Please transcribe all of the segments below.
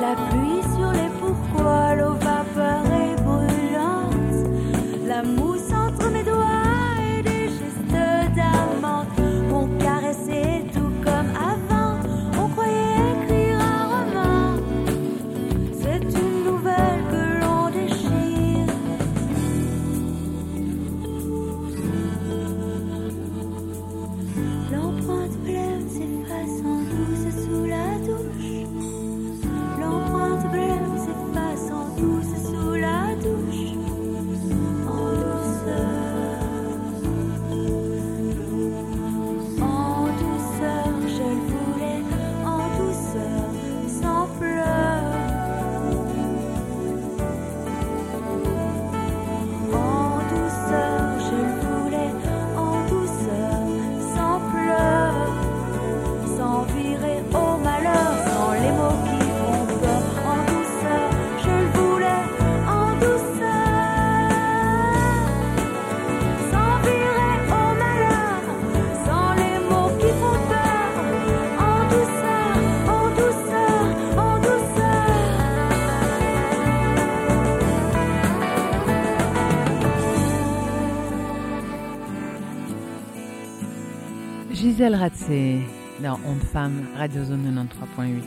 La pluie sur les pourquoi, l'eau vapeur et brûlante. La mousse entre mes doigts et des gestes d'amante m'ont caressé tout comme avant. On croyait écrire un roman. C'est une nouvelle que l'on déchire. L'empreinte blême s'efface en douce sous la douche. L'empreinte blême s'efface en douce sous la douche. En douceur, je le voulais, en douceur, sans pleurs. En douceur, je le voulais, en douceur, sans pleurs, sans virer au malheur, sans les mots qui font peur. En douceur, je le voulais, en douceur, sans virer au malheur, sans les mots qui font peur. En douceur, en douceur, en douceur. Gisèle Ratzé dans Homme Femme, Radio Zone 93.8.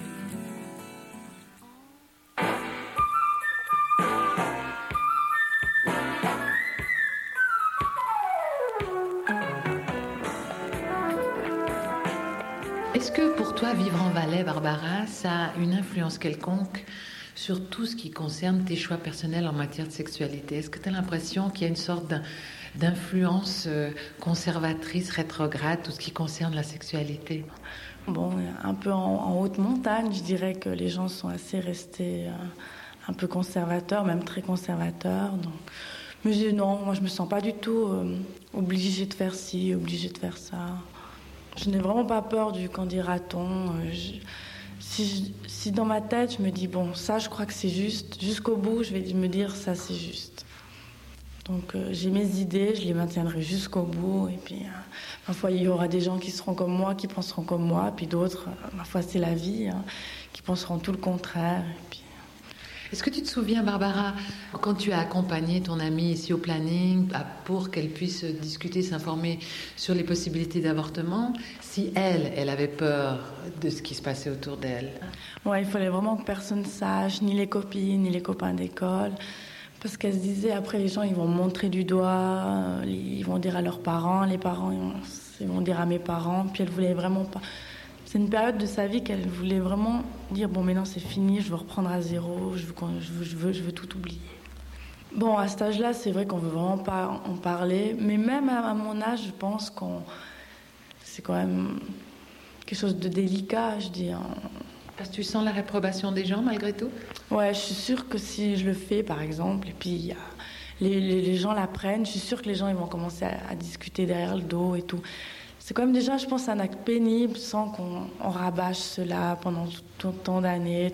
Est-ce que pour toi, vivre en Valais, Barbara, ça a une influence quelconque sur tout ce qui concerne tes choix personnels en matière de sexualité? Est-ce que tu as l'impression qu'il y a une sorte d'influence conservatrice, rétrograde, tout ce qui concerne la sexualité? Bon, un peu en haute montagne, je dirais que les gens sont assez restés un peu conservateurs, même très conservateurs. Donc. Mais non, moi je me sens pas du tout obligée de faire ci, obligée de faire ça. Je n'ai vraiment pas peur du qu'en dira-t-on. Si dans ma tête je me dis bon, ça je crois que c'est juste, jusqu'au bout je vais me dire ça c'est juste. Donc j'ai mes idées, je les maintiendrai jusqu'au bout. Et puis parfois il y aura des gens qui seront comme moi, qui penseront comme moi, puis d'autres, parfois c'est la vie, qui penseront tout le contraire. Et puis... Est-ce que tu te souviens, Barbara, quand tu as accompagné ton amie ici au planning pour qu'elle puisse discuter, s'informer sur les possibilités d'avortement, si elle avait peur de ce qui se passait autour d'elle? Ouais, il fallait vraiment que personne sache, ni les copines, ni les copains d'école. Parce qu'elle se disait, après les gens ils vont montrer du doigt, ils vont dire à leurs parents, les parents ils vont dire à mes parents, puis elle voulait vraiment pas. C'est une période de sa vie qu'elle voulait vraiment dire bon maintenant c'est fini, je veux reprendre à zéro, je veux tout oublier. Bon à cet âge-là c'est vrai qu'on veut vraiment pas en parler, mais même à mon âge je pense qu'on c'est quand même quelque chose de délicat, je dis. Parce que tu sens la réprobation des gens malgré tout? Ouais, je suis sûre que si je le fais par exemple et puis les gens l'apprennent, je suis sûre que les gens ils vont commencer à discuter derrière le dos et tout. C'est quand même déjà, je pense, un acte pénible sans qu'on rabâche cela pendant tant d'années.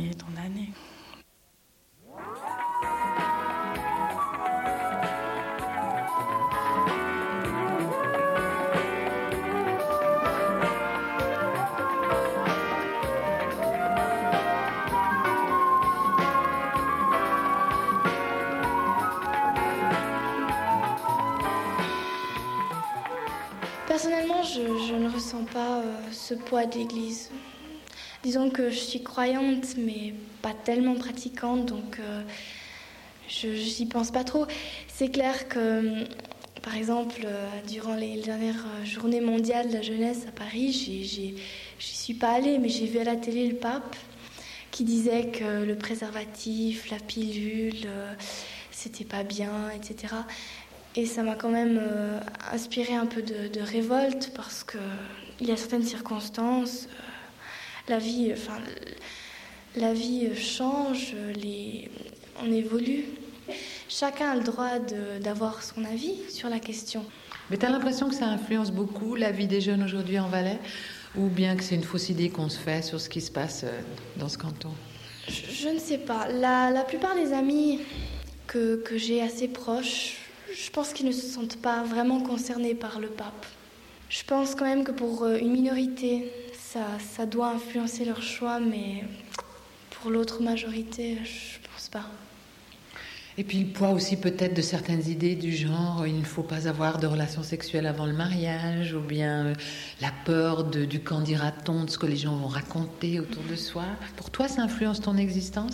Personnellement, je ne ressens pas ce poids de l'Église. Disons que je suis croyante, mais pas tellement pratiquante, donc je n'y pense pas trop. C'est clair que, par exemple, durant les dernières journées mondiales de la jeunesse à Paris, j'y suis pas allée, mais j'ai vu à la télé le pape qui disait que le préservatif, la pilule, c'était pas bien, etc. Et ça m'a quand même inspiré un peu de révolte parce qu'il y a certaines circonstances, la vie change, on évolue. Chacun a le droit d'avoir son avis sur la question. Mais tu as l'impression que ça influence beaucoup la vie des jeunes aujourd'hui en Valais, ou bien que c'est une fausse idée qu'on se fait sur ce qui se passe dans ce canton? Je ne sais pas. La plupart des amis que j'ai assez proches, je pense qu'ils ne se sentent pas vraiment concernés par le pape. Je pense quand même que pour une minorité, ça doit influencer leur choix, mais pour l'autre majorité, je pense pas. Et puis le poids aussi peut-être de certaines idées du genre il ne faut pas avoir de relations sexuelles avant le mariage, ou bien la peur du qu'en dira-t-on, de ce que les gens vont raconter autour de soi. Pour toi, ça influence ton existence?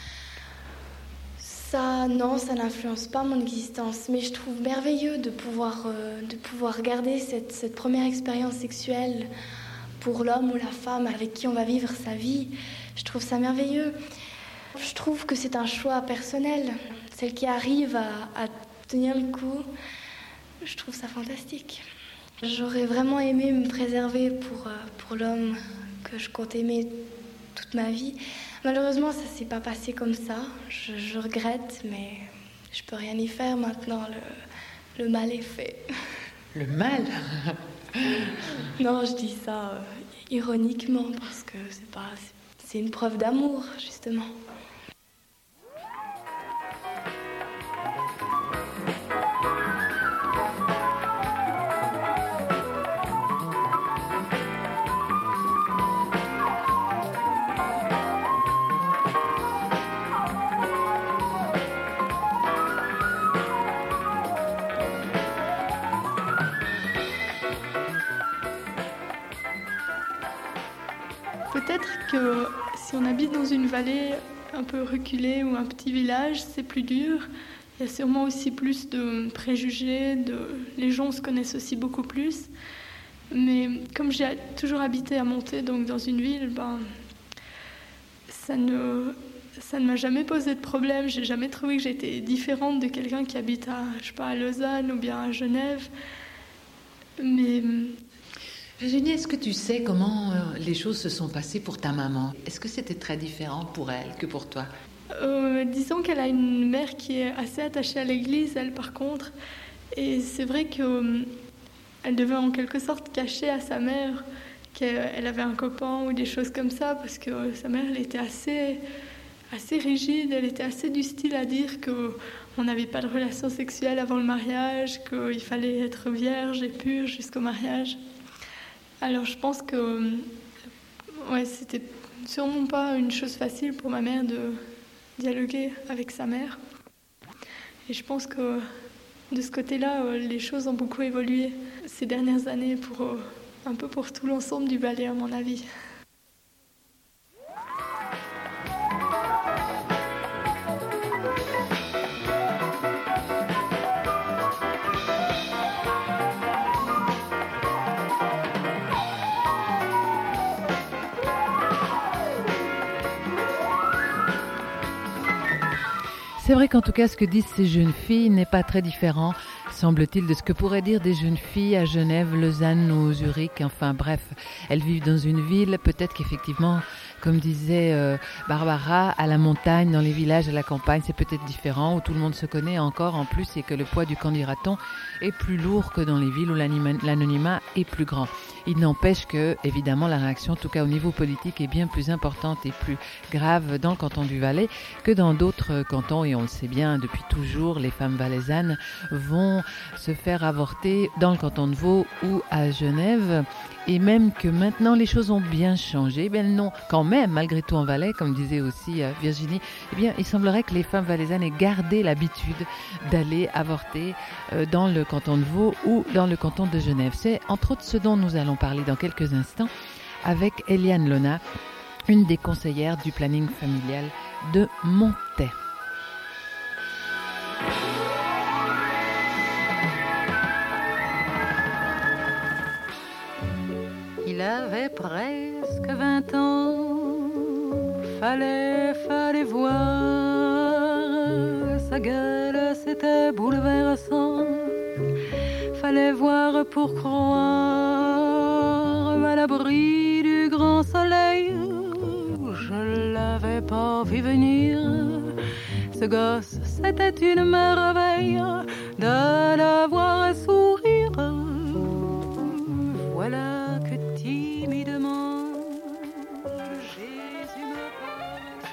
Ça, non, ça n'influence pas mon existence, mais je trouve merveilleux de pouvoir garder cette première expérience sexuelle pour l'homme ou la femme avec qui on va vivre sa vie. Je trouve ça merveilleux. Je trouve que c'est un choix personnel. Celle qui arrive à tenir le coup, je trouve ça fantastique. J'aurais vraiment aimé me préserver pour l'homme que je compte aimer toute ma vie. Malheureusement, ça ne s'est pas passé comme ça. Je regrette, mais je peux rien y faire maintenant. Le mal est fait. Le mal? Non, je dis ça ironiquement parce que c'est une preuve d'amour, justement. Peut-être que si on habite dans une vallée un peu reculée ou un petit village, c'est plus dur. Il y a sûrement aussi plus de préjugés, les gens se connaissent aussi beaucoup plus. Mais comme j'ai toujours habité à Monté, donc dans une ville, ça ne m'a jamais posé de problème. J'ai jamais trouvé que j'étais différente de quelqu'un qui habite à Lausanne ou bien à Genève. Mais Virginie, est-ce que tu sais comment les choses se sont passées pour ta maman? Est-ce que c'était très différent pour elle que pour toi? Disons qu'elle a une mère qui est assez attachée à l'église, elle par contre. Et c'est vrai qu'elle devait en quelque sorte cacher à sa mère qu'elle avait un copain ou des choses comme ça, parce que sa mère, elle était assez rigide, elle était assez du style à dire qu'on n'avait pas de relation sexuelle avant le mariage, qu'il fallait être vierge et pure jusqu'au mariage. Alors je pense que c'était sûrement pas une chose facile pour ma mère de dialoguer avec sa mère. Et je pense que de ce côté-là, les choses ont beaucoup évolué ces dernières années un peu pour tout l'ensemble du ballet, à mon avis. C'est vrai qu'en tout cas, ce que disent ces jeunes filles n'est pas très différent, semble-t-il, de ce que pourraient dire des jeunes filles à Genève, Lausanne ou Zurich. Enfin bref, elles vivent dans une ville, peut-être qu'effectivement, comme disait Barbara, à la montagne, dans les villages, à la campagne, c'est peut-être différent, où tout le monde se connaît encore en plus et que le poids du candidaton est plus lourd que dans les villes où l'anonymat est plus grand. Il n'empêche que, évidemment, la réaction, en tout cas au niveau politique, est bien plus importante et plus grave dans le canton du Valais que dans d'autres cantons. Et on le sait bien, depuis toujours, les femmes valaisannes vont se faire avorter dans le canton de Vaud ou à Genève. Et même que maintenant les choses ont bien changé, non, quand même, malgré tout en Valais, comme disait aussi Virginie, il semblerait que les femmes valaisannes aient gardé l'habitude d'aller avorter dans le canton de Vaud ou dans le canton de Genève. C'est entre autres ce dont nous allons parler dans quelques instants avec Eliane Lona, une des conseillères du planning familial de Montet. Il avait presque 20 ans, fallait voir, sa gueule c'était bouleversant, fallait voir pour croire, à l'abri du grand soleil, je l'avais pas vu venir, ce gosse c'était une merveille, de la voir sourire, voilà que timidement Jésus me parle.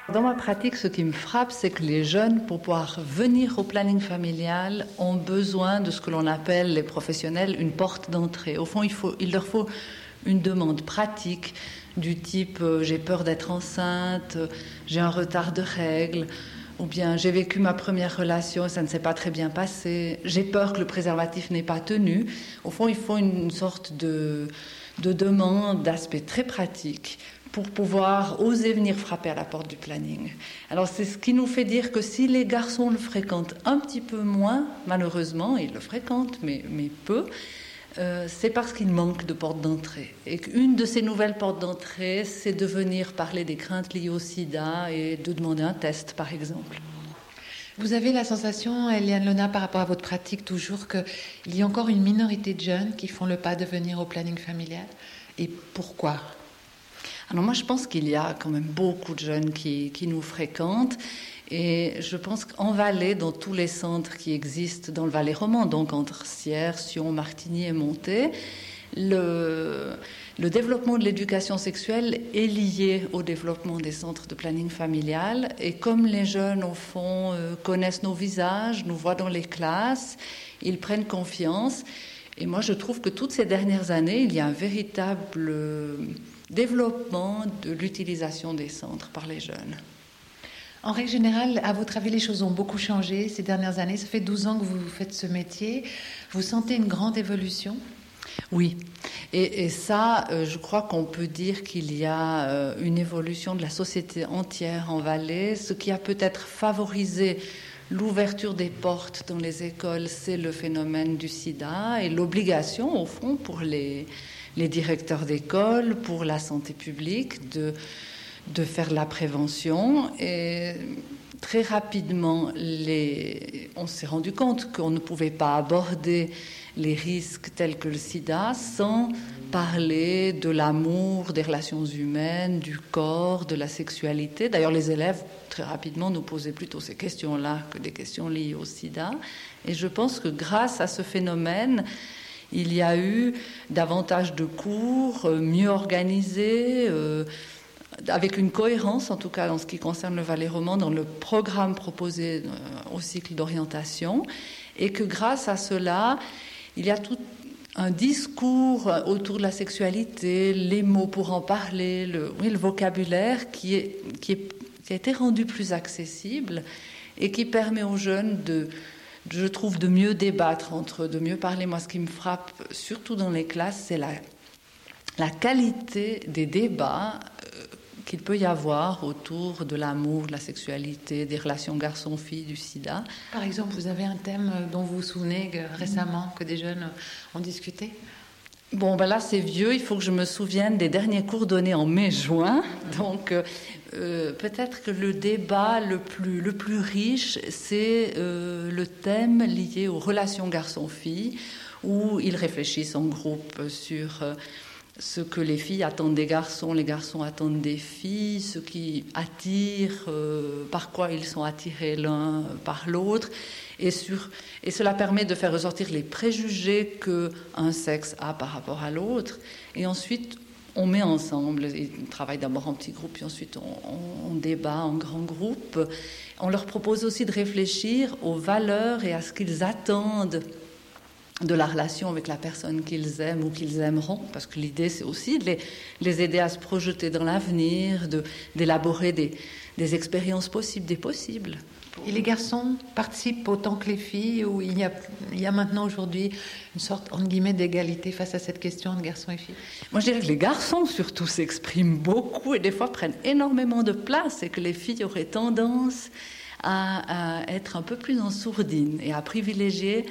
Dans ma pratique, ce qui me frappe, c'est que les jeunes, pour pouvoir venir au planning familial, ont besoin de ce que l'on appelle, les professionnels, une porte d'entrée. Au fond, il leur faut une demande pratique du type j'ai peur d'être enceinte, j'ai un retard de règles, ou bien j'ai vécu ma première relation et ça ne s'est pas très bien passé, j'ai peur que le préservatif n'ait pas tenu. Au fond, il faut une sorte de demande, d'aspect très pratique pour pouvoir oser venir frapper à la porte du planning. Alors c'est ce qui nous fait dire que si les garçons le fréquentent un petit peu moins, malheureusement, ils le fréquentent, mais peu, c'est parce qu'il manque de portes d'entrée. Et qu'une de ces nouvelles portes d'entrée, c'est de venir parler des craintes liées au sida et de demander un test, par exemple. Vous avez la sensation, Eliane Lona, par rapport à votre pratique toujours, qu'il y a encore une minorité de jeunes qui font le pas de venir au planning familial. Et pourquoi ? Alors moi, je pense qu'il y a quand même beaucoup de jeunes qui nous fréquentent. Et je pense qu'en Valais, dans tous les centres qui existent dans le Valais roman, donc entre Sierre, Sion, Martigny et Montet, le développement de l'éducation sexuelle est lié au développement des centres de planning familial. Et comme les jeunes, au fond, connaissent nos visages, nous voient dans les classes, ils prennent confiance. Et moi, je trouve que toutes ces dernières années, il y a un véritable développement de l'utilisation des centres par les jeunes. En règle générale, à votre avis, les choses ont beaucoup changé ces dernières années. Ça fait 12 ans que vous faites ce métier. Vous sentez une grande évolution ? Oui. Et ça, je crois qu'on peut dire qu'il y a une évolution de la société entière en Valais. Ce qui a peut-être favorisé l'ouverture des portes dans les écoles, c'est le phénomène du sida et l'obligation, au fond, pour les directeurs d'école, pour la santé publique, de faire la prévention. Et très rapidement, on s'est rendu compte qu'on ne pouvait pas aborder les risques tels que le sida sans parler de l'amour, des relations humaines, du corps, de la sexualité. D'ailleurs, les élèves, très rapidement, nous posaient plutôt ces questions-là que des questions liées au sida. Et je pense que grâce à ce phénomène, il y a eu davantage de cours, mieux organisés, avec une cohérence, en tout cas en ce qui concerne le Valais roman, dans le programme proposé au cycle d'orientation, et que grâce à cela, il y a tout un discours autour de la sexualité, les mots pour en parler, le vocabulaire qui a été rendu plus accessible et qui permet aux jeunes je trouve, de mieux débattre entre eux, de mieux parler. Moi, ce qui me frappe, surtout dans les classes, c'est la qualité des débats qu'il peut y avoir autour de l'amour, de la sexualité, des relations garçon-fille, du sida. Par exemple, vous avez un thème dont vous vous souvenez récemment que des jeunes ont discuté ? Bon, ben là, c'est vieux. Il faut que je me souvienne des derniers cours donnés en mai-juin. Donc, peut-être que le débat le plus riche, c'est le thème lié aux relations garçon-fille, où ils réfléchissent en groupe sur ce que les filles attendent des garçons, les garçons attendent des filles, ce qui attire, par quoi ils sont attirés l'un par l'autre. Et cela permet de faire ressortir les préjugés qu'un sexe a par rapport à l'autre. Et ensuite, on met ensemble, ils travaillent d'abord en petits groupes, puis ensuite on débat en grands groupes. On leur propose aussi de réfléchir aux valeurs et à ce qu'ils attendent de la relation avec la personne qu'ils aiment ou qu'ils aimeront, parce que l'idée, c'est aussi de les aider à se projeter dans l'avenir, d'élaborer des expériences possibles, des possibles. Et les garçons participent autant que les filles, ou il y a maintenant aujourd'hui une sorte, entre guillemets, d'égalité face à cette question de garçons et filles? Moi, je dirais que les garçons, surtout, s'expriment beaucoup et des fois prennent énormément de place, et que les filles auraient tendance à être un peu plus en sourdine et à privilégier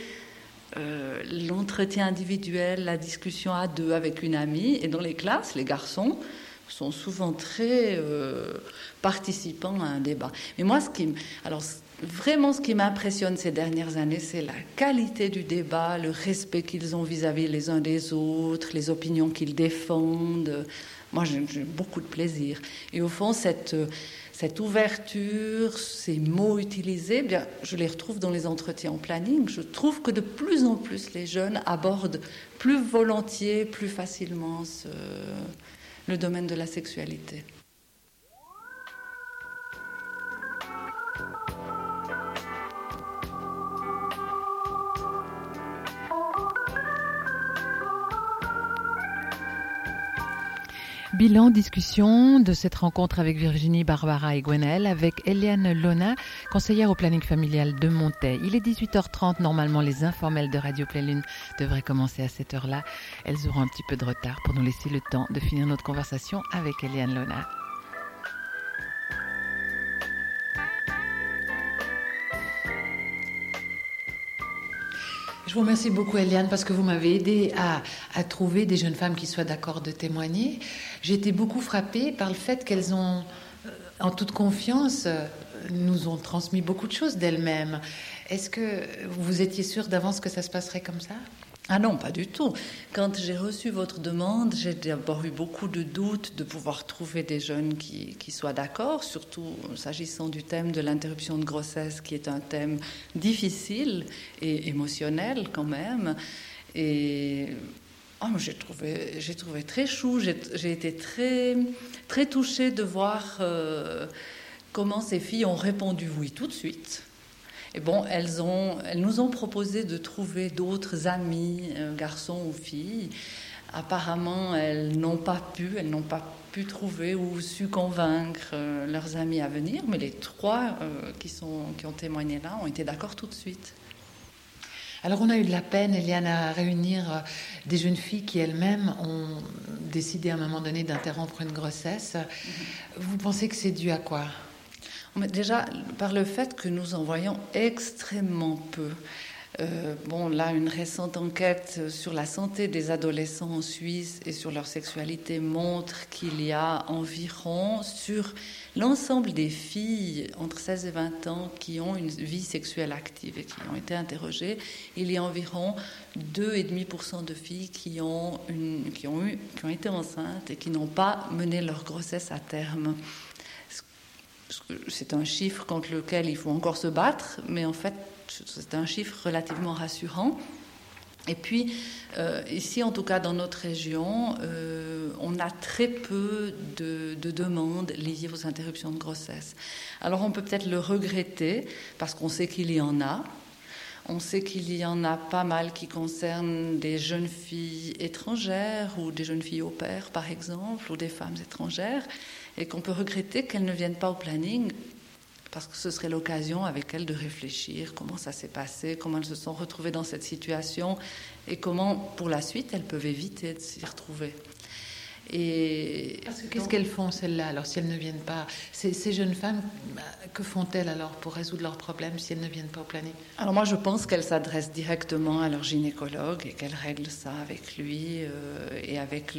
l'entretien individuel, la discussion à deux avec une amie. Et dans les classes, les garçons sont souvent très participants à un débat. Mais moi, vraiment, ce qui m'impressionne ces dernières années, c'est la qualité du débat, le respect qu'ils ont vis-à-vis les uns des autres, les opinions qu'ils défendent. Moi, j'ai beaucoup de plaisir. Et au fond, cette ouverture, ces mots utilisés, bien, je les retrouve dans les entretiens en planning. Je trouve que de plus en plus les jeunes abordent plus volontiers, plus facilement le domaine de la sexualité. Bilan, discussion de cette rencontre avec Virginie, Barbara et Gwenaëlle avec Eliane Lona, conseillère au planning familial de Montaix. Il est 18h30, normalement les informels de Radio Pleine Lune devraient commencer à cette heure-là. Elles auront un petit peu de retard pour nous laisser le temps de finir notre conversation avec Eliane Lona. Je vous remercie beaucoup, Eliane, parce que vous m'avez aidé à trouver des jeunes femmes qui soient d'accord de témoigner. J'ai été beaucoup frappée par le fait qu'elles ont, en toute confiance, nous ont transmis beaucoup de choses d'elles-mêmes. Est-ce que vous étiez sûre d'avance que ça se passerait comme ça ? Ah non, pas du tout. Quand j'ai reçu votre demande, j'ai d'abord eu beaucoup de doutes de pouvoir trouver des jeunes qui soient d'accord, surtout s'agissant du thème de l'interruption de grossesse, qui est un thème difficile et émotionnel quand même. Et j'ai trouvé très chou. J'ai été très, très touchée de voir comment ces filles ont répondu oui tout de suite. Et bon, elles nous ont proposé de trouver d'autres amis, garçons ou filles. Apparemment, elles n'ont pas pu trouver ou su convaincre leurs amis à venir, mais les 3 qui ont témoigné là ont été d'accord tout de suite. Alors on a eu de la peine, Eliane, à réunir des jeunes filles qui elles-mêmes ont décidé à un moment donné d'interrompre une grossesse. Vous pensez que c'est dû à quoi ? Déjà, par le fait que nous en voyons extrêmement peu. Là, une récente enquête sur la santé des adolescents en Suisse et sur leur sexualité montre qu'il y a environ, sur l'ensemble des filles entre 16 et 20 ans qui ont une vie sexuelle active et qui ont été interrogées, il y a environ 2,5% de filles qui ont été enceintes et qui n'ont pas mené leur grossesse à terme. C'est un chiffre contre lequel il faut encore se battre, mais en fait, c'est un chiffre relativement rassurant. Et puis, ici, en tout cas, dans notre région, on a très peu de demandes liées aux interruptions de grossesse. Alors, on peut peut-être le regretter, parce qu'on sait qu'il y en a. On sait qu'il y en a pas mal qui concernent des jeunes filles étrangères ou des jeunes filles au pair, par exemple, ou des femmes étrangères, et qu'on peut regretter qu'elles ne viennent pas au planning parce que ce serait l'occasion avec elles de réfléchir comment ça s'est passé, comment elles se sont retrouvées dans cette situation et comment, pour la suite, elles peuvent éviter de s'y retrouver. Et qu'est-ce qu'elles font, celles-là, alors, si elles ne viennent pas? Ces jeunes femmes, que font-elles alors pour résoudre leurs problèmes si elles ne viennent pas au planning? Alors moi, je pense qu'elles s'adressent directement à leur gynécologue et qu'elles règlent ça avec lui et avec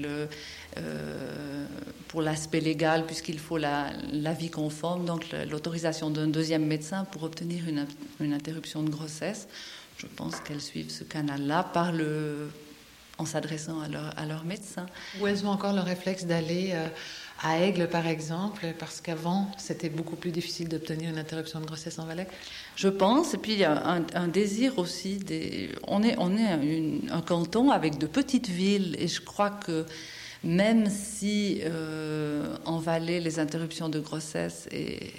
pour l'aspect légal, puisqu'il faut l'avis conforme, donc l'autorisation d'un deuxième médecin pour obtenir une interruption de grossesse. Je pense qu'elles suivent ce canal-là en s'adressant à leur médecin. Ou elles ont encore le réflexe d'aller à Aigle, par exemple, parce qu'avant, c'était beaucoup plus difficile d'obtenir une interruption de grossesse en Valais? Je pense, et puis il y a un désir aussi. On est un canton avec de petites villes, et je crois que même si en Valais, les interruptions de grossesse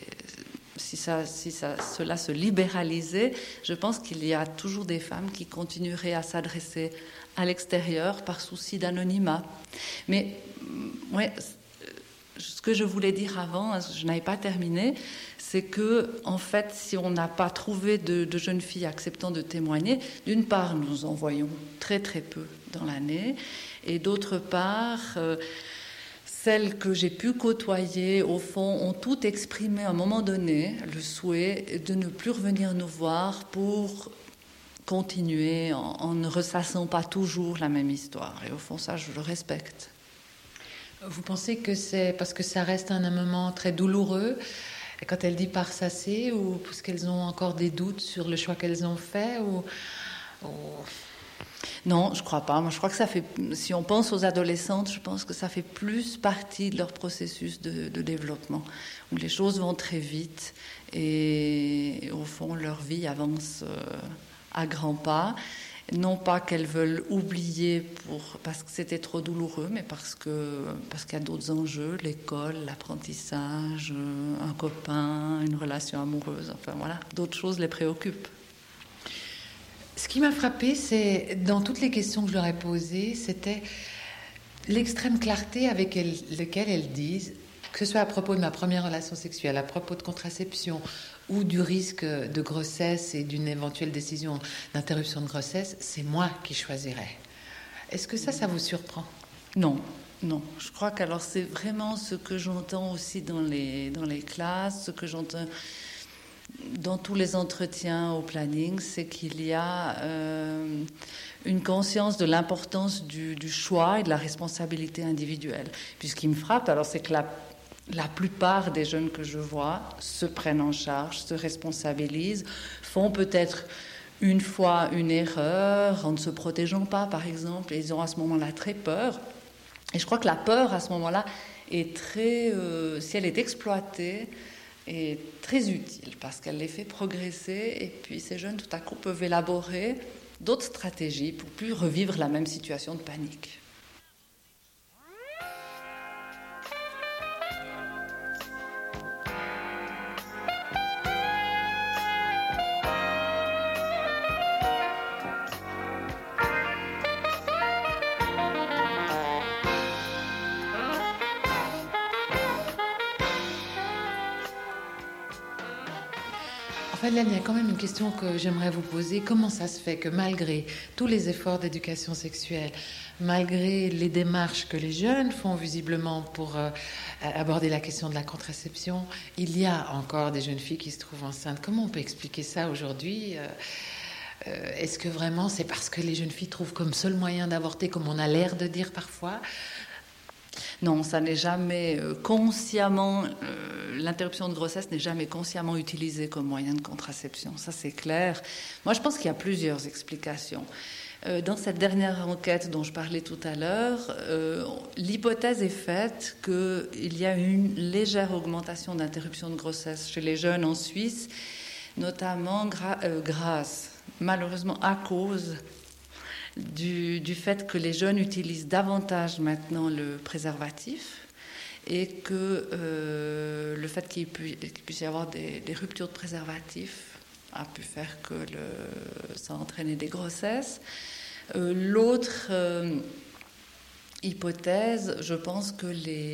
cela se libéralisait, je pense qu'il y a toujours des femmes qui continueraient à s'adresser à l'extérieur par souci d'anonymat. Mais ouais, ce que je voulais dire avant, je n'avais pas terminé, c'est que en fait, si on n'a pas trouvé de jeunes filles acceptant de témoigner, d'une part, nous en voyons très très peu dans l'année, et d'autre part, celles que j'ai pu côtoyer, au fond, ont toutes exprimé à un moment donné le souhait de ne plus revenir nous voir pour continuer en ne ressassant pas toujours la même histoire. Et au fond, ça, je le respecte. Vous pensez que c'est parce que ça reste un moment très douloureux, et quand elle dit pas ressasser, ou parce qu'elles ont encore des doutes sur le choix qu'elles ont fait, ou... Non, je crois pas. Moi, je crois que ça fait. Si on pense aux adolescentes, je pense que ça fait plus partie de leur processus de développement, où les choses vont très vite et au fond leur vie avance à grands pas. Non pas qu'elles veulent oublier parce que c'était trop douloureux, mais parce qu'il y a d'autres enjeux, l'école, l'apprentissage, un copain, une relation amoureuse. Enfin voilà, d'autres choses les préoccupent. Ce qui m'a frappée, c'est, dans toutes les questions que je leur ai posées, c'était l'extrême clarté avec laquelle elles disent, que ce soit à propos de ma première relation sexuelle, à propos de contraception ou du risque de grossesse et d'une éventuelle décision d'interruption de grossesse, c'est moi qui choisirai. Est-ce que ça vous surprend ? Non. Je crois qu'alors c'est vraiment ce que j'entends aussi dans les classes, ce que j'entends dans tous les entretiens au planning, c'est qu'il y a une conscience de l'importance du choix et de la responsabilité individuelle. Puis ce qui me frappe, alors c'est que la plupart des jeunes que je vois se prennent en charge, se responsabilisent, font peut-être une fois une erreur en ne se protégeant pas, par exemple, et ils ont à ce moment-là très peur. Et je crois que la peur, à ce moment-là, est très, si elle est exploitée, est très utile parce qu'elle les fait progresser. Et puis ces jeunes, tout à coup, peuvent élaborer d'autres stratégies pour plus revivre la même situation de panique. Hélène, il y a quand même une question que j'aimerais vous poser. Comment ça se fait que malgré tous les efforts d'éducation sexuelle, malgré les démarches que les jeunes font visiblement pour aborder la question de la contraception, il y a encore des jeunes filles qui se trouvent enceintes? Comment on peut expliquer ça aujourd'hui? Est-ce que vraiment c'est parce que les jeunes filles trouvent comme seul moyen d'avorter, comme on a l'air de dire parfois? Non, ça n'est jamais consciemment, l'interruption de grossesse n'est jamais consciemment utilisée comme moyen de contraception, ça c'est clair. Moi je pense qu'il y a plusieurs explications. Dans cette dernière enquête dont je parlais tout à l'heure, l'hypothèse est faite qu'il y a une légère augmentation d'interruption de grossesse chez les jeunes en Suisse, notamment grâce, malheureusement à cause du fait que les jeunes utilisent davantage maintenant le préservatif et que le fait qu'il puisse y avoir des ruptures de préservatif a pu faire que ça a entraîné des grossesses. L'autre hypothèse, je pense que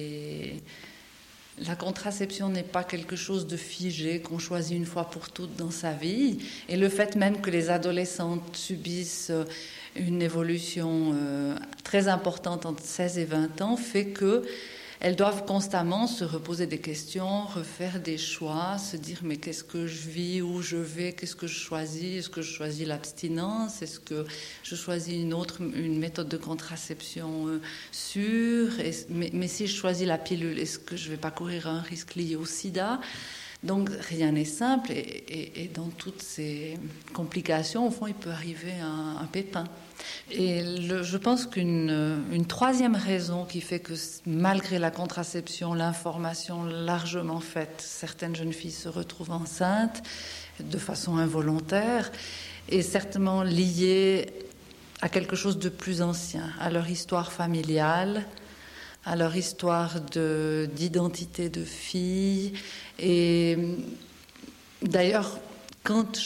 la contraception n'est pas quelque chose de figé qu'on choisit une fois pour toutes dans sa vie, et le fait même que les adolescentes subissent une évolution très importante entre 16 et 20 ans fait qu'elles doivent constamment se reposer des questions, refaire des choix, se dire mais qu'est-ce que je vis, où je vais, qu'est-ce que je choisis, est-ce que je choisis l'abstinence, est-ce que je choisis une méthode de contraception sûre, mais si je choisis la pilule, est-ce que je ne vais pas courir un risque lié au sida? Donc rien n'est simple et dans toutes ces complications, au fond, il peut arriver un pépin. Et je pense qu'une troisième raison qui fait que malgré la contraception, l'information largement faite, certaines jeunes filles se retrouvent enceintes de façon involontaire est certainement liée à quelque chose de plus ancien, à leur histoire familiale, à leur histoire d'identité de fille. Et d'ailleurs, quand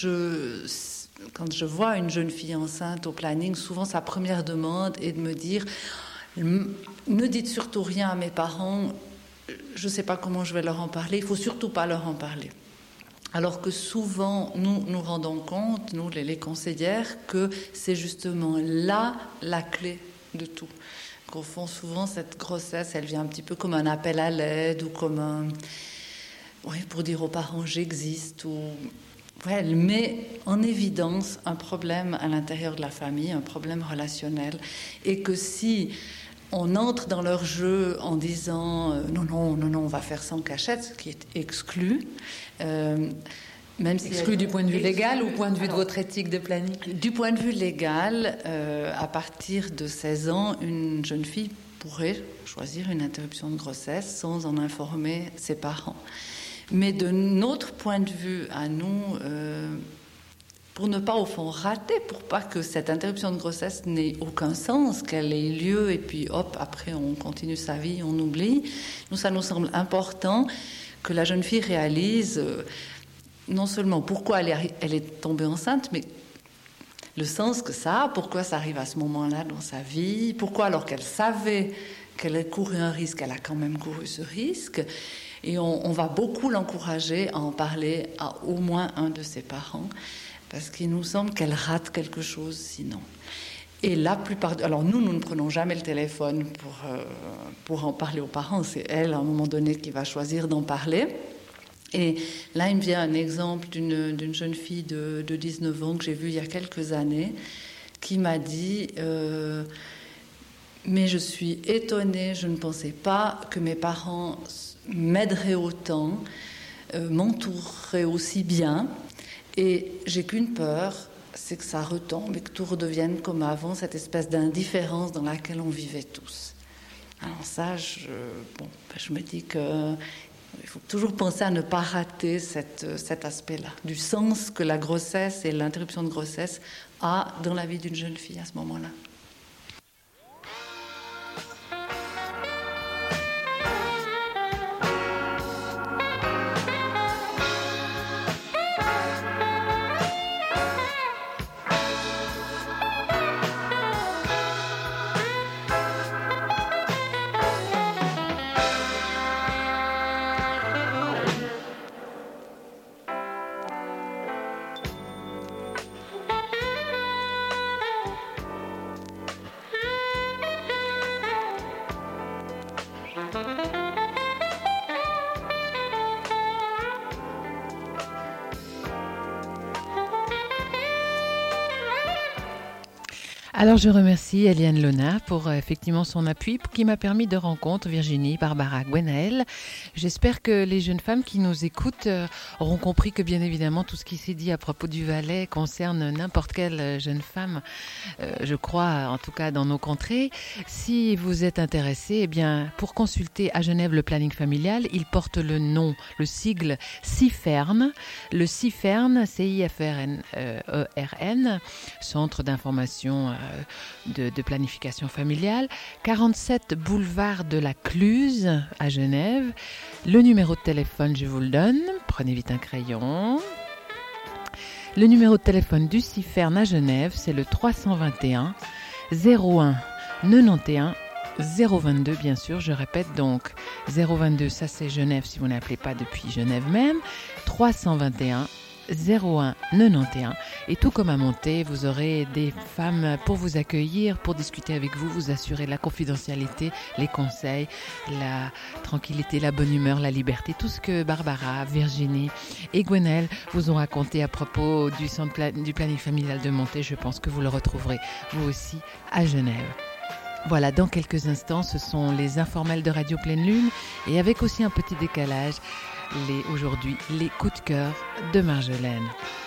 je vois une jeune fille enceinte au planning, souvent sa première demande est de me dire « Ne dites surtout rien à mes parents, je ne sais pas comment je vais leur en parler, il ne faut surtout pas leur en parler ». Alors que souvent, nous nous rendons compte, nous les conseillères, que c'est justement là la clé de tout. Qu'au fond, souvent, cette grossesse, elle vient un petit peu comme un appel à l'aide ou comme pour dire aux parents « j'existe » ou... elle met en évidence un problème à l'intérieur de la famille, un problème relationnel, et que si on entre dans leur jeu en disant non, on va faire ça en cachette, ce qui est exclu, même si exclu du point de vue légal ou point de vue de votre éthique de planning? Du point de vue légal, à partir de 16 ans, une jeune fille pourrait choisir une interruption de grossesse sans en informer ses parents. Mais de notre point de vue à nous, pour ne pas au fond rater, pour pas que cette interruption de grossesse n'ait aucun sens, qu'elle ait lieu et puis hop, après on continue sa vie, on oublie, nous ça nous semble important que la jeune fille réalise non seulement pourquoi elle est tombée enceinte, mais le sens que ça a, pourquoi ça arrive à ce moment-là dans sa vie, pourquoi alors qu'elle savait qu'elle a couru un risque, elle a quand même couru ce risque. Et on va beaucoup l'encourager à en parler à au moins un de ses parents, parce qu'il nous semble qu'elle rate quelque chose sinon. Et la plupart... Alors nous ne prenons jamais le téléphone pour en parler aux parents. C'est elle, à un moment donné, qui va choisir d'en parler. Et là, il me vient un exemple d'une jeune fille de 19 ans que j'ai vue il y a quelques années, qui m'a dit... mais je suis étonnée, je ne pensais pas que mes parents m'aideraient autant, m'entoureraient aussi bien. Et j'ai qu'une peur, c'est que ça retombe et que tout redevienne comme avant, cette espèce d'indifférence dans laquelle on vivait tous. Alors ça, je me dis qu'il faut toujours penser à ne pas rater cet aspect-là, du sens que la grossesse et l'interruption de grossesse a dans la vie d'une jeune fille à ce moment-là. Alors je remercie Eliane Lona pour effectivement son appui qui m'a permis de rencontrer Virginie, Barbara, Gwenaëlle. J'espère que les jeunes femmes qui nous écoutent auront compris que bien évidemment tout ce qui s'est dit à propos du Valais concerne n'importe quelle jeune femme, je crois en tout cas dans nos contrées. Si vous êtes intéressé, eh bien pour consulter à Genève le planning familial, il porte le nom, le sigle CIFERN. Le CIFERN, C-I-F-R-N-E-R-N, Centre d'information de planification familiale, 47 boulevard de la Cluse à Genève. Le numéro de téléphone, je vous le donne, prenez vite un crayon. Le numéro de téléphone du CIFERN à Genève, c'est le 321 01 91 022, bien sûr, je répète donc 022, ça c'est Genève si vous n'appelez pas depuis Genève même, 321 01 91, et tout comme à Monté, vous aurez des femmes pour vous accueillir, pour discuter avec vous, vous assurer la confidentialité, les conseils, la tranquillité, la bonne humeur, la liberté, tout ce que Barbara, Virginie et Gwenaëlle vous ont raconté à propos du centre du planning familial de Monté. Je pense que vous le retrouverez vous aussi à Genève. Voilà, dans quelques instants, ce sont les informels de Radio Pleine Lune, et avec aussi un petit décalage, aujourd'hui les coups de cœur de Marjolaine.